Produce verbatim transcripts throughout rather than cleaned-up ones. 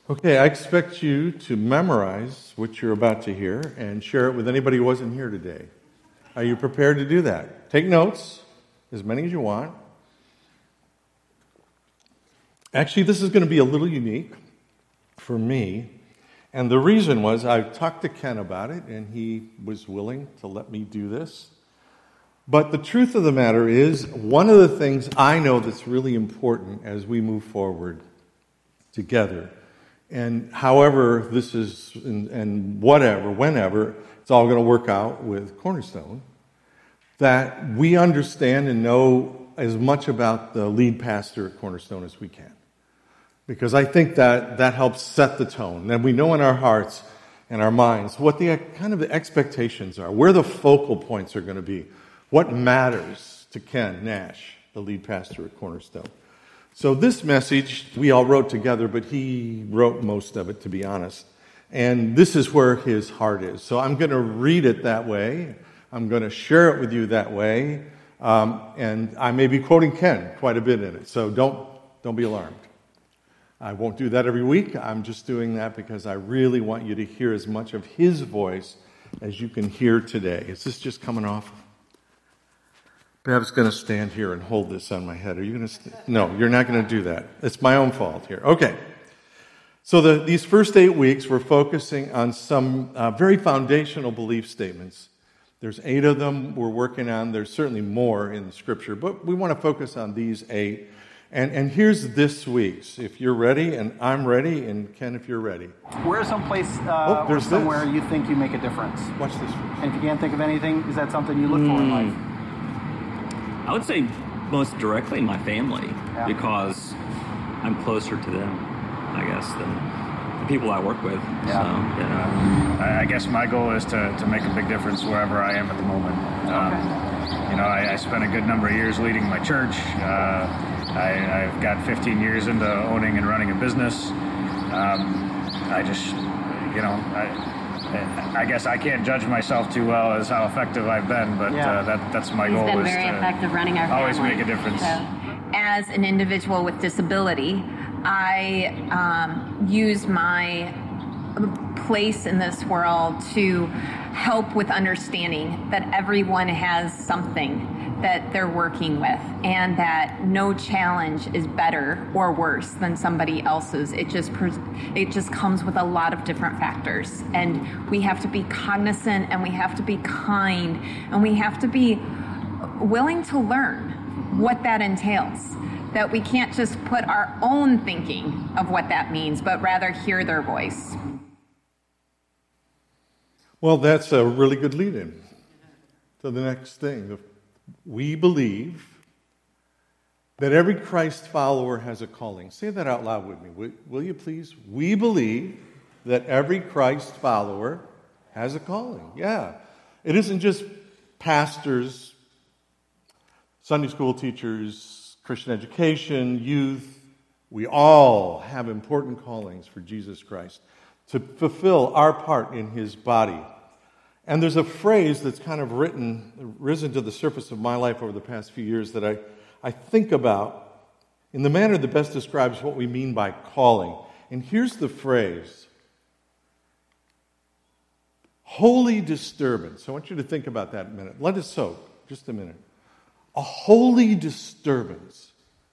Okay, I expect you to memorize what you're about to hear and share it with anybody who wasn't here today. Are you prepared to do that? Take notes, as many as you want. Actually, this is going to be a little unique for me. And the reason was I talked to Ken about it, and he was willing to let me do this. But the truth of the matter is, one of the things I know that's really important as we move forward together, and however this is, and, and whatever, whenever, it's all going to work out with Cornerstone, that we understand and know as much about the lead pastor at Cornerstone as we can. Because I think that that helps set the tone. And we know in our hearts and our minds what the kind of the expectations are, where the focal points are going to be, what matters to Ken Nash, the lead pastor at Cornerstone. So this message we all wrote together, but he wrote most of it, to be honest. And this is where his heart is. So I'm going to read it that way. I'm going to share it with you that way. Um, and I may be quoting Ken quite a bit in it. So don't don't be alarmed. I won't do that every week. I'm just doing that because I really want you to hear as much of his voice as you can hear today. Is this just coming off? Bev's going to stand here and hold this on my head. Are you going to? St- no, you're not going to do that. It's my own fault here. Okay. So the, these first eight weeks, we're focusing on some uh, very foundational belief statements. There's eight of them we're working on. There's certainly more in the Scripture, but we want to focus on these eight. And, and here's this week's. If you're ready, and I'm ready, and Ken, if you're ready. Where is someplace uh, oh, or somewhere this. you think you make a difference? Watch this first. And if you can't think of anything, is that something you look mm. for in life? I would say most directly my family, yeah. because I'm closer to them, I guess, than the people I work with. Yeah. So, yeah. I guess my goal is to, to make a big difference wherever I am at the moment. Um, okay. You know, I, I spent a good number of years leading my church. Uh, I, I've got fifteen years into owning and running a business. Um, I just, you know, I... I guess I can't judge myself too well as how effective I've been, but yeah. uh, that, that's my He's goal. been is very to effective running our family. Always make a difference. So, as an individual with disability, I um, use my place in this world to help with understanding that everyone has something that they're working with, and that no challenge is better or worse than somebody else's. It just it just comes with a lot of different factors, and we have to be cognizant, and we have to be kind, and we have to be willing to learn what that entails. That we can't just put our own thinking of what that means, but rather hear their voice. Well, that's a really good lead-in to the next thing. We believe that every Christ follower has a calling. Say that out loud with me, will, will you please? We believe that every Christ follower has a calling. Yeah. It isn't just pastors, Sunday school teachers, Christian education, youth. We all have important callings for Jesus Christ to fulfill our part in his body. And there's a phrase that's kind of written, risen to the surface of my life over the past few years that I, I think about in the manner that best describes what we mean by calling. And here's the phrase: holy disturbance. I want you to think about that a minute. Let it soak, just a minute. A holy disturbance.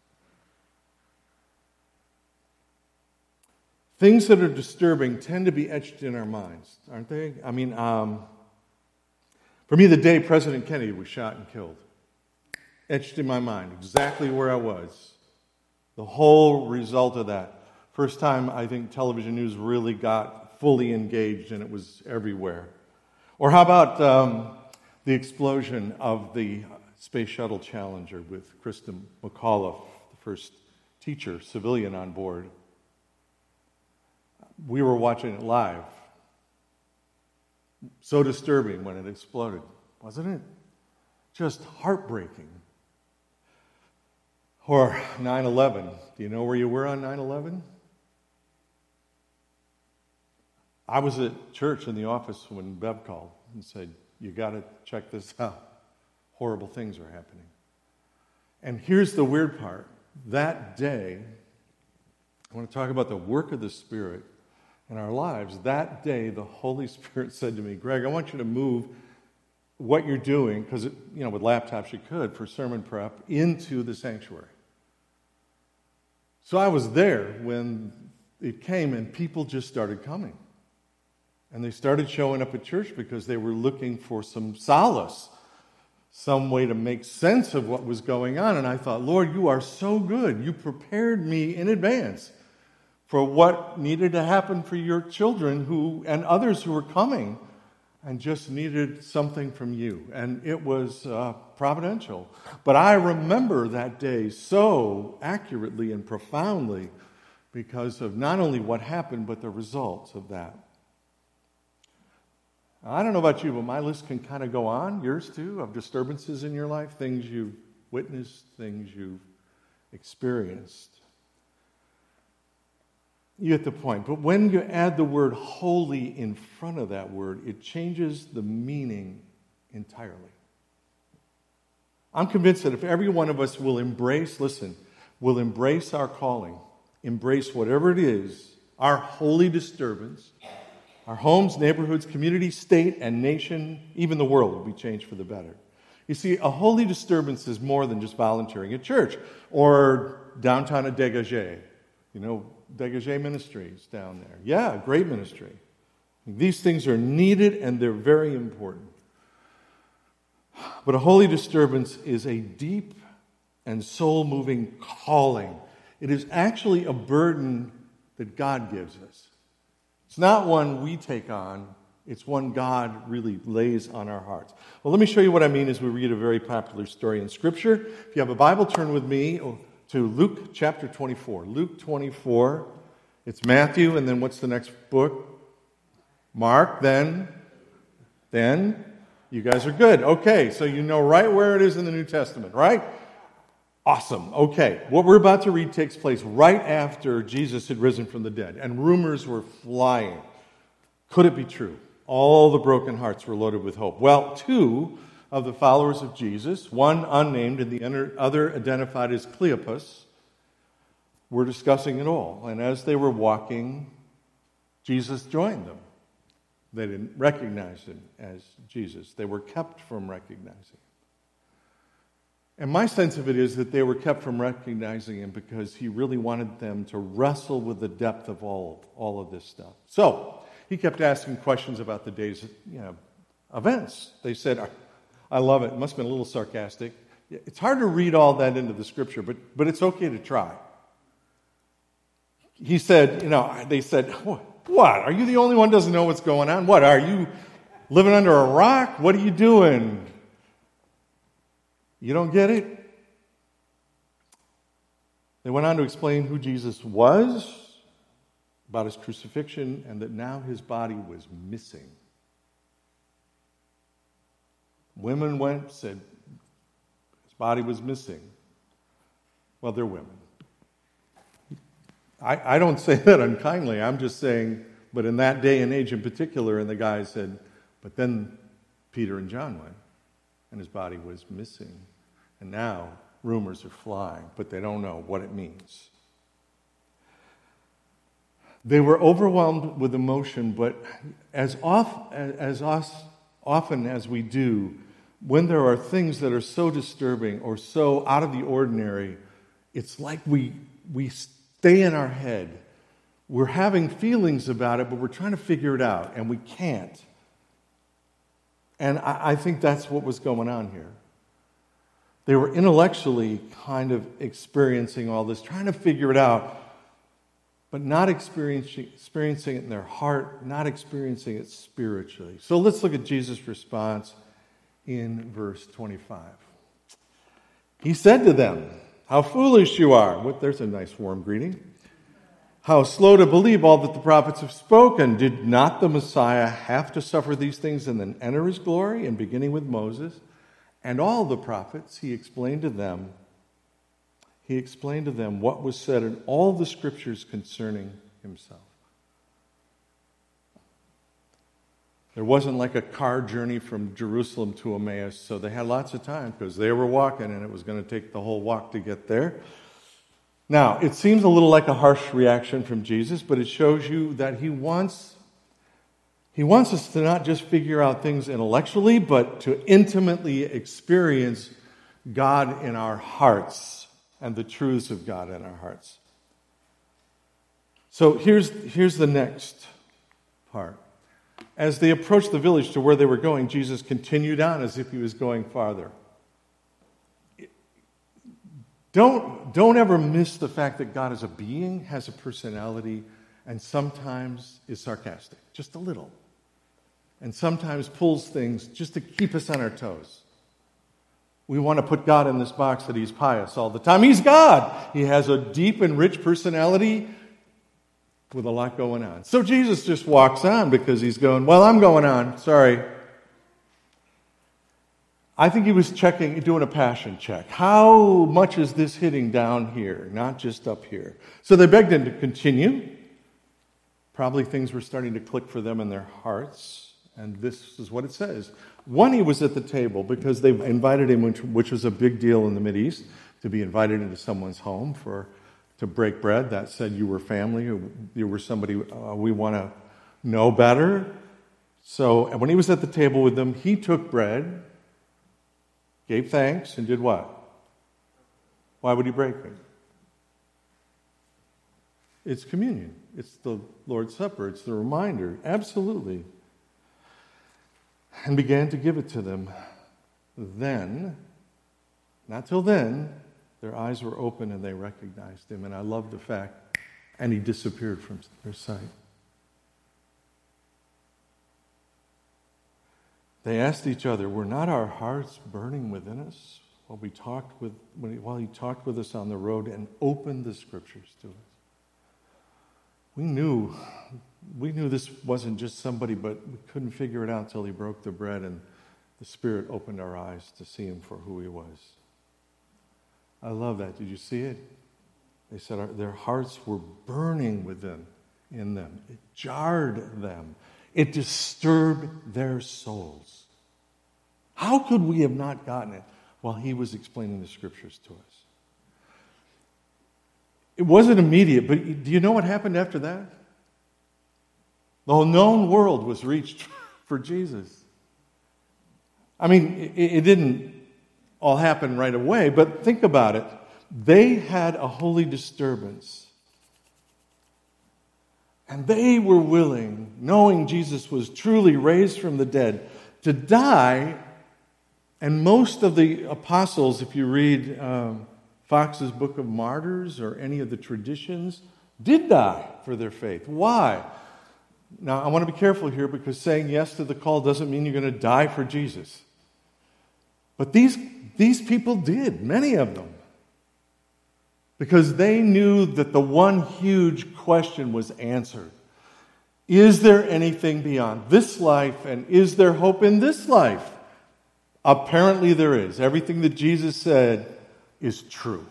Things that are disturbing tend to be etched in our minds, aren't they? I mean, um, for me, the day President Kennedy was shot and killed, etched in my mind exactly where I was. The whole result of that. First time I think television news really got fully engaged, and it was everywhere. Or how about um, the explosion of the Space Shuttle Challenger with Krista McAuliffe, the first teacher, civilian on board. We were watching it live. So disturbing when it exploded, wasn't it? Just heartbreaking. Or nine eleven. Do you know where you were on nine eleven? I was at church in the office when Bev called and said, you got to check this out. Horrible things are happening. And here's the weird part. That day, I want to talk about the work of the Spirit in our lives. That day, the Holy Spirit said to me, Greg, I want you to move what you're doing, because, you know, with laptops you could, for sermon prep, into the sanctuary. So I was there when it came, and people just started coming. And they started showing up at church because they were looking for some solace, some way to make sense of what was going on. And I thought, Lord, you are so good. You prepared me in advance for what needed to happen for your children who and others who were coming and just needed something from you. And it was uh, providential. But I remember that day so accurately and profoundly because of not only what happened, but the results of that. I don't know about you, but my list can kind of go on, yours too, of disturbances in your life, things you've witnessed, things you've experienced. You get the point. But when you add the word holy in front of that word, it changes the meaning entirely. I'm convinced that if every one of us will embrace, listen, will embrace our calling, embrace whatever it is, our holy disturbance, our homes, neighborhoods, community, state, and nation, even the world will be changed for the better. You see, a holy disturbance is more than just volunteering at church or downtown at Dégagé. You know, Dégagé Ministries down there. Yeah, great ministry. These things are needed and they're very important. But a holy disturbance is a deep and soul-moving calling. It is actually a burden that God gives us. It's not one we take on. It's one God really lays on our hearts. Well, let me show you what I mean as we read a very popular story in Scripture. If you have a Bible, turn with me to Luke chapter twenty-four. Luke twenty-four. It's Matthew, and then what's the next book? Mark, then, then, you guys are good. Okay, so you know right where it is in the New Testament, right? Awesome. Okay, what we're about to read takes place right after Jesus had risen from the dead, and rumors were flying. Could it be true? All the broken hearts were loaded with hope. Well, two of the followers of Jesus, one unnamed and the other identified as Cleopas, were discussing it all. And as they were walking, Jesus joined them. They didn't recognize him as Jesus. They were kept from recognizing him. And my sense of it is that they were kept from recognizing him because he really wanted them to wrestle with the depth of all, all of this stuff. So he kept asking questions about the day's you know, events. They said, I love it. It must have been a little sarcastic. It's hard to read all that into the Scripture, but, but it's okay to try. He said, you know, they said, what? Are you the only one who doesn't know what's going on? What, are you living under a rock? What are you doing? You don't get it? They went on to explain who Jesus was, about his crucifixion, and that now his body was missing. Women went, said his body was missing. Well, they're women. I, I don't say that unkindly. I'm just saying, but in that day and age in particular, and the guy said, but then Peter and John went, and his body was missing. And now rumors are flying, but they don't know what it means. They were overwhelmed with emotion, but as, off, as often as we do, when there are things that are so disturbing or so out of the ordinary, it's like we we stay in our head. We're having feelings about it, but we're trying to figure it out, and we can't. And I, I think that's what was going on here. They were intellectually kind of experiencing all this, trying to figure it out, but not experiencing, experiencing it in their heart, not experiencing it spiritually. So let's look at Jesus' response in verse twenty-five. He said to them, how foolish you are. What, there's a nice warm greeting. How slow to believe all that the prophets have spoken. Did not the Messiah have to suffer these things and then enter his glory? And beginning with Moses and all the prophets, he explained to them, he explained to them what was said in all the scriptures concerning himself. There wasn't like a car journey from Jerusalem to Emmaus, so they had lots of time because they were walking and it was going to take the whole walk to get there. Now, it seems a little like a harsh reaction from Jesus, but it shows you that he wants, he wants us to not just figure out things intellectually, but to intimately experience God in our hearts and the truths of God in our hearts. So here's, here's the next part. As they approached the village to where they were going, Jesus continued on as if he was going farther. Don't, don't ever miss the fact that God is a being, has a personality, and sometimes is sarcastic, just a little. And sometimes pulls things just to keep us on our toes. We want to put God in this box that he's pious all the time. He's God. He has a deep and rich personality with a lot going on. So Jesus just walks on because he's going, well, I'm going on. Sorry. I think he was checking, doing a passion check. How much is this hitting down here, not just up here? So they begged him to continue. Probably things were starting to click for them in their hearts. And this is what it says. One, he was at the table because they invited him, which, which was a big deal in the Mideast, to be invited into someone's home for to break bread. That said you were family, or you were somebody uh, we want to know better. So when he was at the table with them, he took bread, gave thanks, and did what? Why would he break it? It's communion. It's the Lord's Supper. It's the reminder. Absolutely. And began to give it to them. Then, not till then, their eyes were open and they recognized him. And I love the fact, and he disappeared from their sight. They asked each other, were not our hearts burning within us while we talked with, when he, while he talked with us on the road and opened the scriptures to us? We knew, we knew this wasn't just somebody, but we couldn't figure it out until he broke the bread and the Spirit opened our eyes to see him for who he was. I love that. Did you see it? They said our, their hearts were burning within in them. It jarred them. It disturbed their souls. How could we have not gotten it while he was explaining the scriptures to us? It wasn't immediate, but do you know what happened after that? The whole known world was reached for Jesus. I mean, it, it didn't all happen right away, but think about it. They had a holy disturbance. And they were willing, knowing Jesus was truly raised from the dead, to die. And most of the apostles, if you read um, Fox's Book of Martyrs or any of the traditions, did die for their faith. Why? Now, I want to be careful here because saying yes to the call doesn't mean you're going to die for Jesus. But these, these people did, many of them. Because they knew that the one huge question was answered. Is there anything beyond this life, and is there hope in this life? Apparently there is. Everything that Jesus said is true.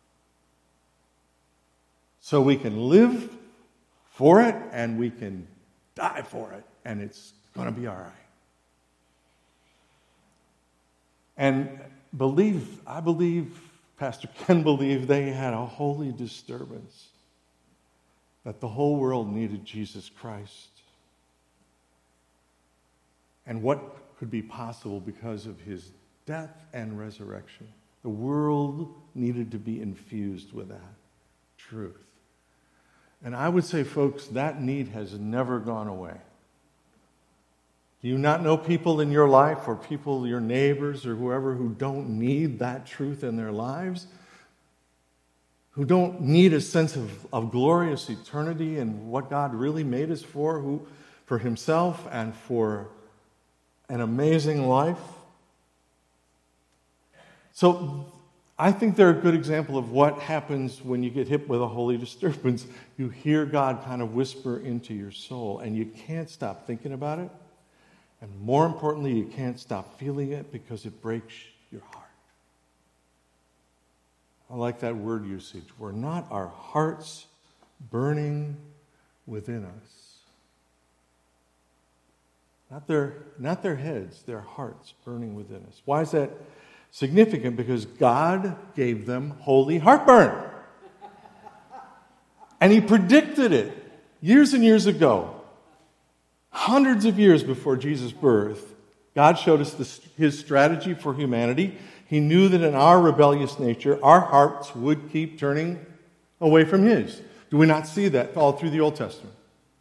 So we can live for it, and we can die for it, and it's going to be all right. And believe, I believe, Pastor Ken believed they had a holy disturbance that the whole world needed Jesus Christ. And what could be possible because of his death and resurrection? The world needed to be infused with that truth. And I would say, folks, that need has never gone away. Do you not know people in your life or people, your neighbors or whoever, who don't need that truth in their lives? Who don't need a sense of, of glorious eternity and what God really made us for, who, for himself and for an amazing life? So I think they're a good example of what happens when you get hit with a holy disturbance. You hear God kind of whisper into your soul, and you can't stop thinking about it. And more importantly, you can't stop feeling it because it breaks your heart. I like that word usage. Were not our hearts burning within us? Not their, not their heads, their hearts burning within us. Why is that significant? Because God gave them holy heartburn. And he predicted it years and years ago. Hundreds of years before Jesus' birth, God showed us this, his strategy for humanity. He knew that in our rebellious nature, our hearts would keep turning away from his. Do we not see that all through the Old Testament?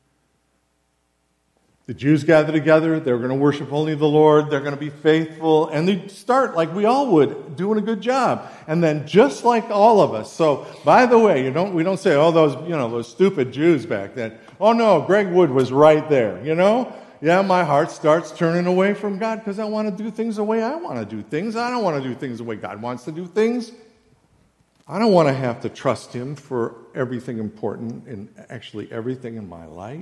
The Jews gather together. They're going to worship only the Lord. They're going to be faithful. And they start like we all would, doing a good job. And then just like all of us. So, by the way, you don't, we don't say, oh, those, you know, those stupid Jews back then. Oh, no, Greg Wood was right there, you know? Yeah, my heart starts turning away from God because I want to do things the way I want to do things. I don't want to do things the way God wants to do things. I don't want to have to trust him for everything important and actually everything in my life.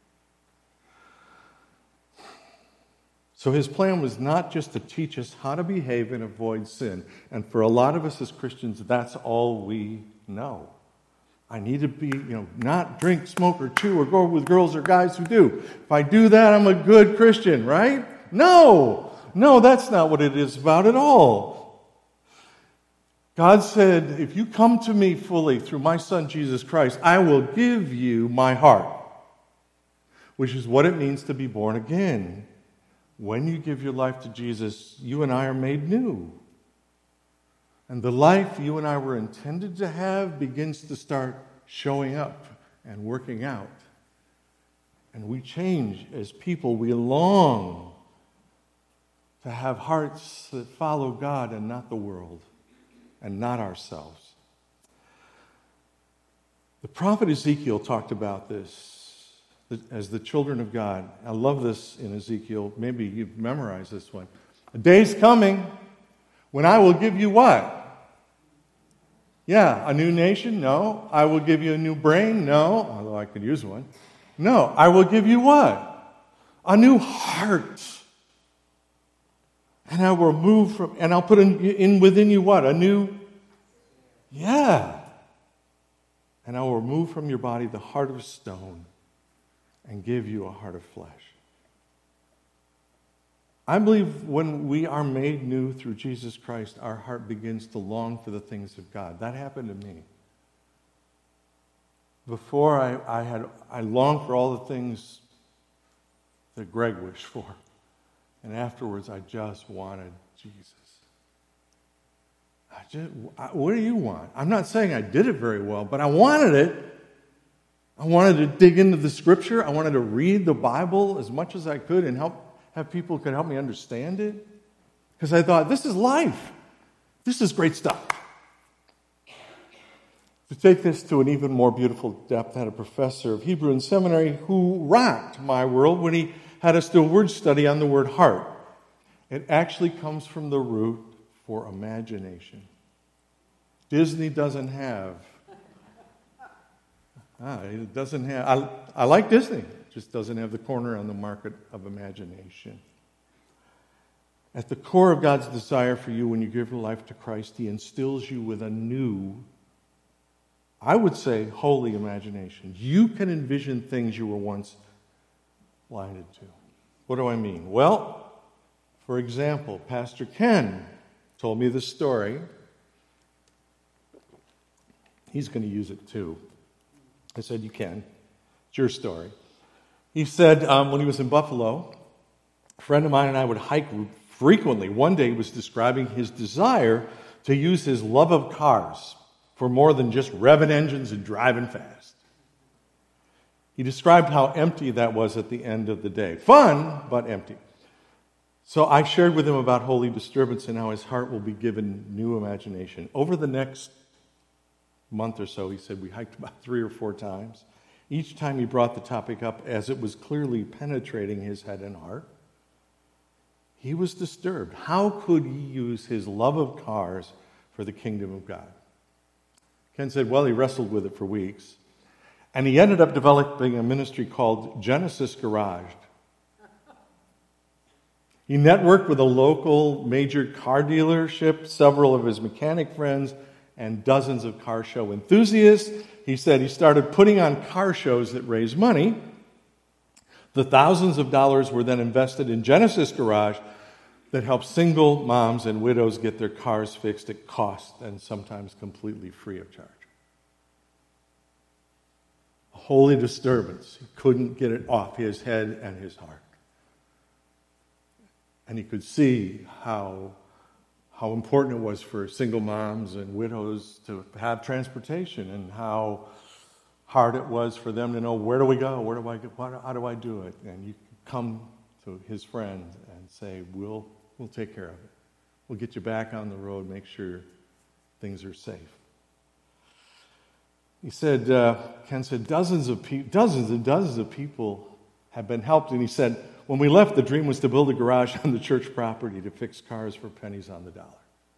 So his plan was not just to teach us how to behave and avoid sin. And for a lot of us as Christians, that's all we know. I need to be, you know, not drink, smoke, or chew, or go with girls or guys who do. If I do that, I'm a good Christian, right? No! No, that's not what it is about at all. God said, if you come to me fully through my Son, Jesus Christ, I will give you my heart. Which is what it means to be born again. When you give your life to Jesus, you and I are made new. And the life you and I were intended to have begins to start showing up and working out. And we change as people. We long to have hearts that follow God and not the world and not ourselves. The prophet Ezekiel talked about this as the children of God. I love this in Ezekiel. Maybe you've memorized this one. A day's coming when I will give you what? Yeah, a new nation? No. I will give you a new brain? No. Although I could use one. No. I will give you what? A new heart. And I will move from, and I'll put in, in within you what? A new, yeah. And I will remove from your body the heart of stone and give you a heart of flesh. I believe when we are made new through Jesus Christ, our heart begins to long for the things of God. That happened to me. Before I, I had, I longed for all the things that Greg wished for. And afterwards, I just wanted Jesus. I just, I, what do you want? I'm not saying I did it very well, but I wanted it. I wanted to dig into the Scripture. I wanted to read the Bible as much as I could and help have people who could help me understand it. Because I thought, this is life. This is great stuff. To take this to an even more beautiful depth, I had a professor of Hebrew in seminary who rocked my world when he had us do a word study on the word heart. It actually comes from the root for imagination. Disney doesn't have Ah, it doesn't have, I, I like Disney, it just doesn't have the corner on the market of imagination. At the core of God's desire for you when you give your life to Christ, he instills you with a new, I would say, holy imagination. You can envision things you were once blinded to. What do I mean? Well, for example, Pastor Ken told me this story. He's going to use it too. I said, you can. It's your story. He said um, when he was in Buffalo, a friend of mine and I would hike frequently. One day he was describing his desire to use his love of cars for more than just revving engines and driving fast. He described how empty that was at the end of the day. Fun, but empty. So I shared with him about holy disturbance and how his heart will be given new imagination. Over the next month or so, he said, we hiked about three or four times. Each time he brought the topic up as it was clearly penetrating his head and heart. He was disturbed. How could he use his love of cars for the kingdom of God? Ken said, well, he wrestled with it for weeks. And he ended up developing a ministry called Genesis Garage. He networked with a local major car dealership, several of his mechanic friends, and dozens of car show enthusiasts. He said he started putting on car shows that raised money. The thousands of dollars were then invested in Genesis Garage that helped single moms and widows get their cars fixed at cost and sometimes completely free of charge. a holy disturbance. He couldn't get it off his head and his heart. And he could see how, how important it was for single moms and widows to have transportation, and how hard it was for them to know, where do we go? Where do I get, how do I do it? And you could come to his friend and say, we'll, we'll take care of it. We'll get you back on the road, make sure things are safe. He said, uh, Ken said, dozens of pe- dozens and dozens of people have been helped. And he said, when we left, the dream was to build a garage on the church property to fix cars for pennies on the dollar.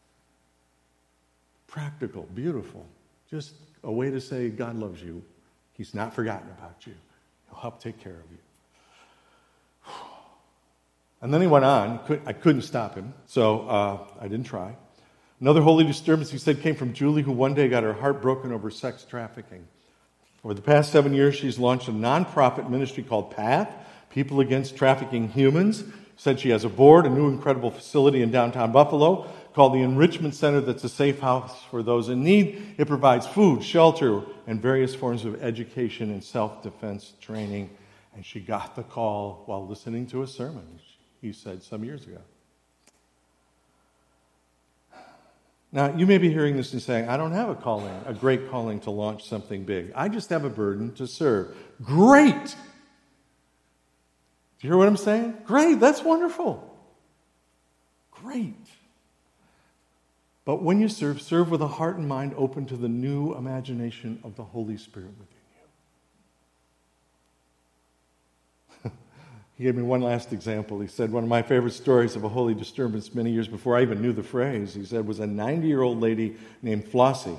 Practical, beautiful. Just a way to say God loves you. He's not forgotten about you. He'll help take care of you. And then he went on. I couldn't stop him, so uh, I didn't try. Another holy disturbance, he said, came from Julie, who one day got her heart broken over sex trafficking. Over the past seven years, she's launched a nonprofit ministry called PATH, People Against Trafficking Humans. Said she has a board, a new incredible facility in downtown Buffalo called the Enrichment Center, that's a safe house for those in need. It provides food, shelter, and various forms of education and self-defense training. And she got the call while listening to a sermon, he said, some years ago. Now, you may be hearing this and saying, I don't have a calling, a great calling to launch something big. I just have a burden to serve. Great! Do you hear what I'm saying? Great, that's wonderful. Great. But when you serve, serve with a heart and mind open to the new imagination of the Holy Spirit within you. He gave me one last example. He said, one of my favorite stories of a holy disturbance many years before I even knew the phrase, he said, was a ninety-year-old lady named Flossie.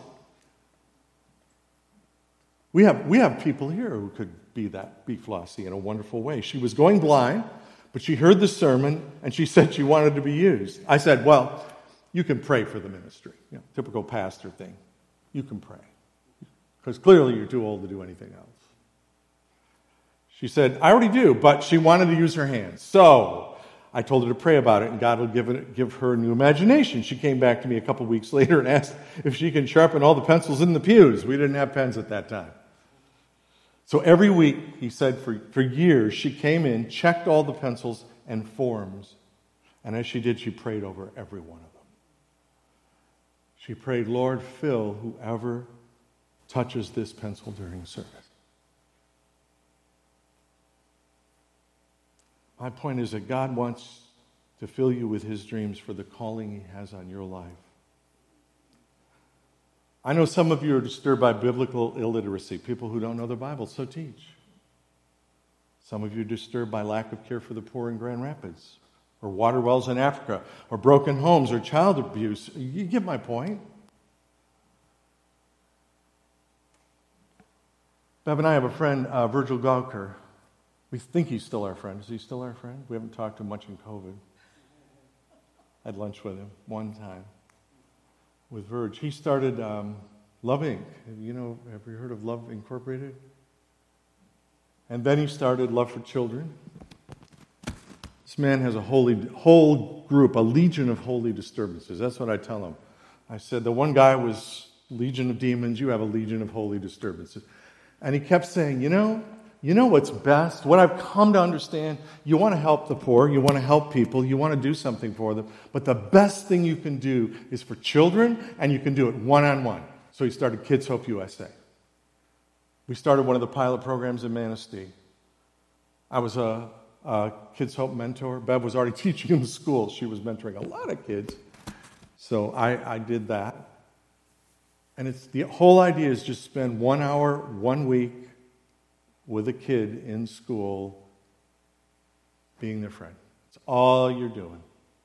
We have, we have people here who could be that, be Flossie in a wonderful way. She was going blind, but she heard the sermon, and she said she wanted to be used. I said, well, you can pray for the ministry. You know, typical pastor thing. You can pray. Because clearly you're too old to do anything else. She said, I already do, but she wanted to use her hands. So I told her to pray about it, and God will give, it, give her a new imagination. She came back to me a couple weeks later and asked if she can sharpen all the pencils in the pews. We didn't have pens at that time. So every week, he said, for, for years, she came in, checked all the pencils and forms, and as she did, she prayed over every one of them. She prayed, Lord, fill whoever touches this pencil during service. My point is that God wants to fill you with his dreams for the calling he has on your life. I know some of you are disturbed by biblical illiteracy, people who don't know the Bible, so teach. Some of you are disturbed by lack of care for the poor in Grand Rapids, or water wells in Africa, or broken homes, or child abuse. You get my point. Bev and I have a friend, uh, Virgil Gawker. We think he's still our friend. Is he still our friend? We haven't talked to him much in COVID. I had lunch with him one time with Virg. He started um, Love Incorporated. You know, have you heard of Love Incorporated? And then he started Love for Children. This man has a holy, whole group, a legion of holy disturbances. That's what I tell him. I said, the one guy was legion of demons. You have a legion of holy disturbances. And he kept saying, you know, You know what's best? What I've come to understand, you want to help the poor, you want to help people, you want to do something for them, but the best thing you can do is for children, and you can do it one-on-one. So he started Kids Hope U S A. We started one of the pilot programs in Manistee. I was a, a Kids Hope mentor. Bev was already teaching in the school. She was mentoring a lot of kids. So I, I did that. And it's the whole idea is just spend one hour, one week, with a kid in school, being their friend. It's all you're doing.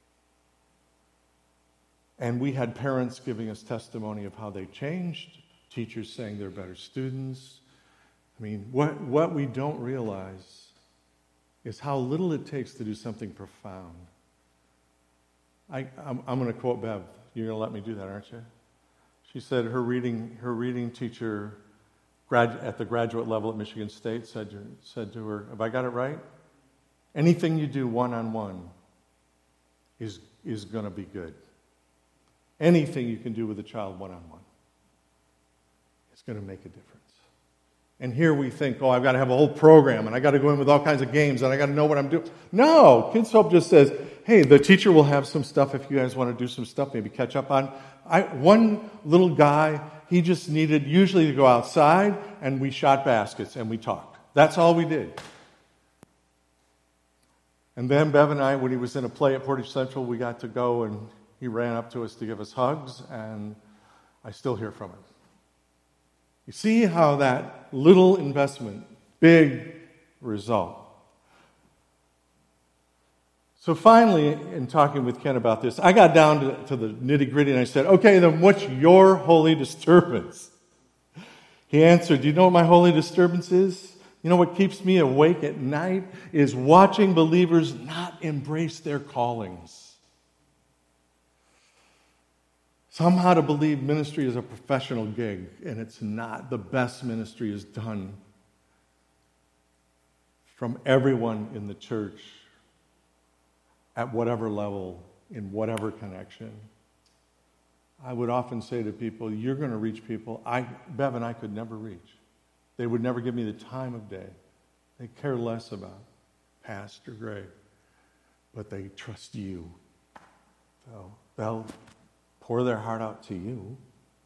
And we had parents giving us testimony of how they changed, teachers saying they're better students. I mean, what, what we don't realize is how little it takes to do something profound. I, I'm, I'm going to quote Bev. You're going to let me do that, aren't you? She said her reading, her reading teacher at the graduate level at Michigan State said to, said to her, have I got it right? Anything you do one-on-one is, is going to be good. Anything you can do with a child one-on-one is going to make a difference. And here we think, oh, I've got to have a whole program, and I've got to go in with all kinds of games, and I've got to know what I'm doing. No, Kids Hope just says, hey, the teacher will have some stuff if you guys want to do some stuff, maybe catch up on. I, one little guy, he just needed usually to go outside, and we shot baskets, and we talked. That's all we did. And then Bev and I, when he was in a play at Portage Central, we got to go, and he ran up to us to give us hugs, and I still hear from him. You see how that little investment, big result. So finally, in talking with Ken about this, I got down to, to the nitty-gritty, and I said, okay, then what's your holy disturbance? He answered, do you know what my holy disturbance is? You know what keeps me awake at night is watching believers not embrace their callings. Somehow to believe ministry is a professional gig, and it's not. The best ministry is done from everyone in the church at whatever level, in whatever connection. I would often say to people, you're going to reach people I, Bev and I could never reach. They would never give me the time of day. They care less about Pastor Greg, but they trust you. So they'll pour their heart out to you.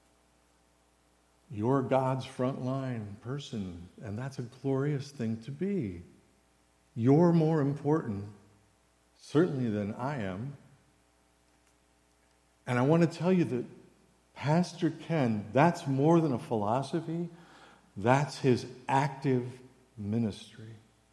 You're God's frontline person, and that's a glorious thing to be. You're more important, certainly, than I am. And I want to tell you that Pastor Ken, that's more than a philosophy. That's his active ministry.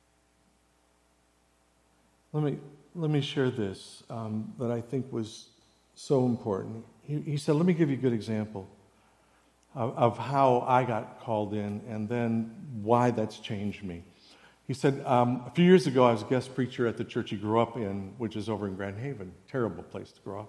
Let me, let me share this um, that I think was so important. He, he said, let me give you a good example of, of how I got called in and then why that's changed me. He said, um, a few years ago, I was a guest preacher at the church he grew up in, which is over in Grand Haven. Terrible place to grow up.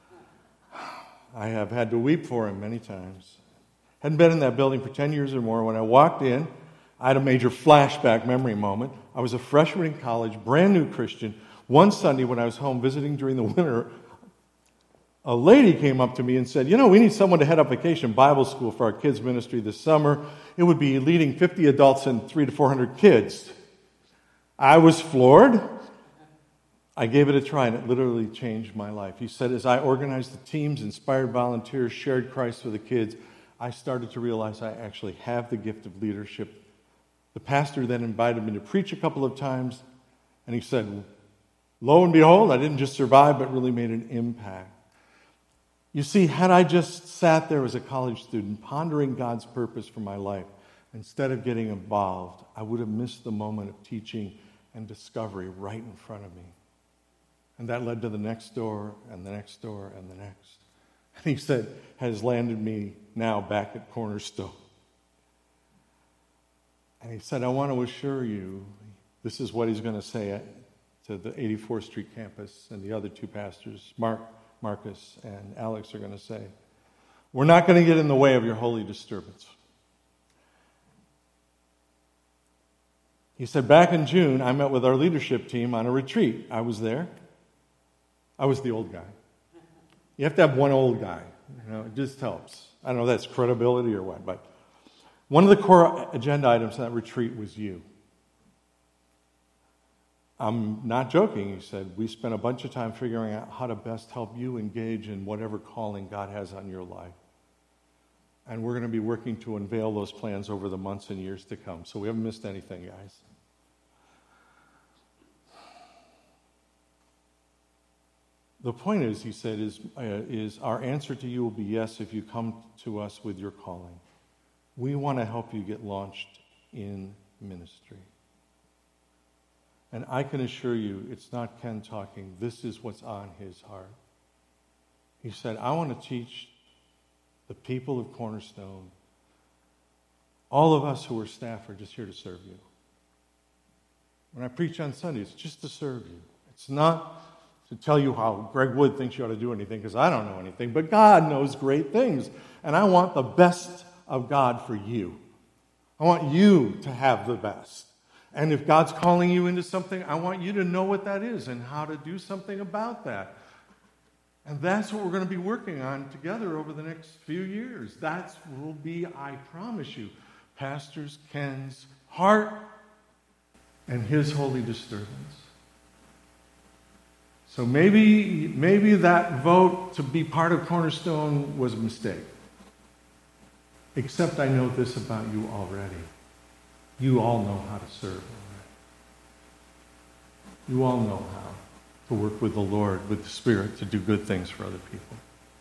I have had to weep for him many times. Hadn't been in that building for ten years or more. When I walked in, I had a major flashback memory moment. I was a freshman in college, brand new Christian. One Sunday when I was home visiting during the winter, a lady came up to me and said, you know, we need someone to head up vacation Bible school for our kids' ministry this summer. It would be leading fifty adults and three to four hundred kids. I was floored. I gave it a try, and it literally changed my life. He said, as I organized the teams, inspired volunteers, shared Christ with the kids, I started to realize I actually have the gift of leadership. The pastor then invited me to preach a couple of times, and he said, lo and behold, I didn't just survive, but really made an impact. You see, had I just sat there as a college student, pondering God's purpose for my life, instead of getting involved, I would have missed the moment of teaching and discovery right in front of me. And that led to the next door, and the next door, and the next. And he said, has landed me now back at Cornerstone. And he said, I want to assure you, this is what he's going to say to the eighty-fourth Street campus, and the other two pastors, Mark, Marcus, and Alex, are going to say, we're not going to get in the way of your holy disturbance. He said, back in June, I met with our leadership team on a retreat. I was there. I was the old guy. You have to have one old guy. You know, it just helps. I don't know if that's credibility or what, but one of the core agenda items of that retreat was you. I'm not joking, he said. We spent a bunch of time figuring out how to best help you engage in whatever calling God has on your life. And we're going to be working to unveil those plans over the months and years to come. So we haven't missed anything, guys. The point is, he said, is, uh, is our answer to you will be yes if you come to us with your calling. We want to help you get launched in ministry. And I can assure you, it's not Ken talking. This is what's on his heart. He said, I want to teach the people of Cornerstone. All of us who are staff are just here to serve you. When I preach on Sundays, it's just to serve you. It's not to tell you how Greg Wood thinks you ought to do anything, because I don't know anything, but God knows great things. And I want the best of God for you. I want you to have the best. And if God's calling you into something, I want you to know what that is and how to do something about that. And that's what we're going to be working on together over the next few years. That will be, I promise you, Pastors Ken's heart and his holy disturbance. So maybe, maybe that vote to be part of Cornerstone was a mistake. Except I know this about you already. You all know how to serve already. You all know how to work with the Lord, with the Spirit, to do good things for other people.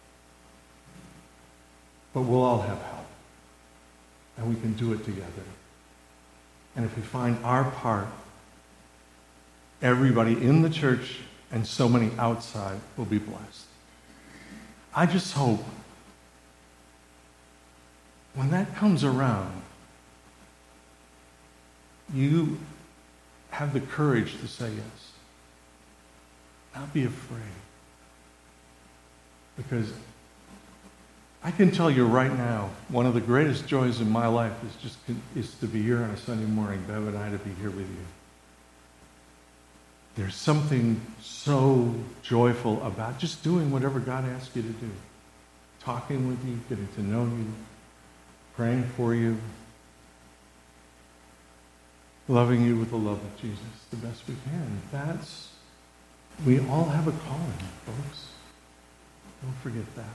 But we'll all have help. And we can do it together. And if we find our part, everybody in the church and so many outside will be blessed. I just hope when that comes around, you have the courage to say yes. Not be afraid. Because I can tell you right now, one of the greatest joys in my life is just is to be here on a Sunday morning, Bev and I to be here with you. There's something so joyful about just doing whatever God asks you to do. Talking with you, getting to know you, praying for you, loving you with the love of Jesus the best we can. That's, we all have a calling, folks. Don't forget that.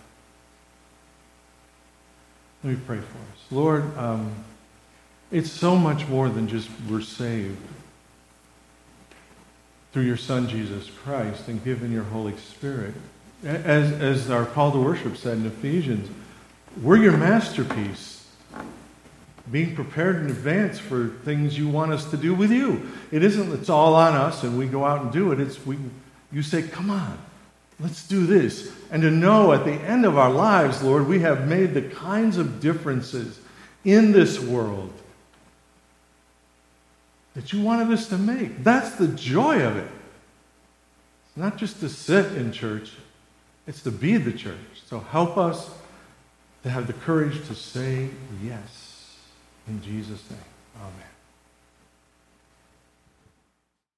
Let me pray for us. Lord, um, it's so much more than just we're saved through your Son, Jesus Christ, and given your Holy Spirit. As, as our call to worship said in Ephesians, we're your masterpiece, being prepared in advance for things you want us to do with you. It isn't it's all on us and we go out and do it. It's we. You say, come on, let's do this. And to know at the end of our lives, Lord, we have made the kinds of differences in this world that you wanted us to make. That's the joy of it. It's not just to sit in church, it's to be the church. So help us to have the courage to say yes. In Jesus' name, amen.